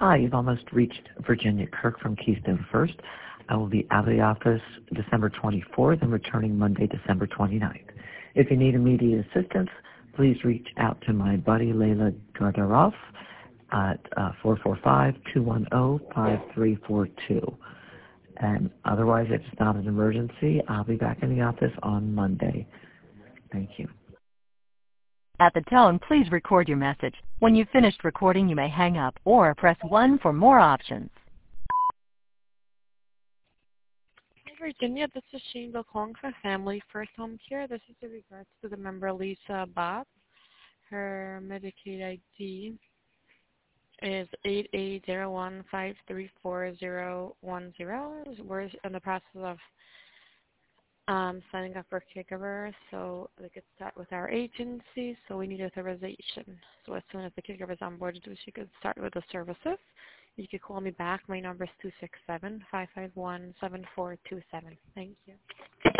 Hi, you've almost reached Virginia Kirk from Keystone First. I will be out of the office December 24th and returning Monday, December 29th. If you need immediate assistance, please reach out to my buddy Layla Gardaroff at 445-210-5342. And otherwise, if it's not an emergency, I'll be back in the office on Monday. Thank you. At the tone, please record your message. When you've finished recording, you may hang up or press 1 for more options. Hi, Virginia. This is Shane Bill calling for Family First Home Care. This is in regards to the member Lisa Bob. Her Medicaid ID is 8801534010. We're in the process of signing up for caregivers, so they could start with our agency, so we need authorization. So as soon as the caregiver is onboarded, she could start with the services. You could call me back. My number is 267-551-7427. Thank you.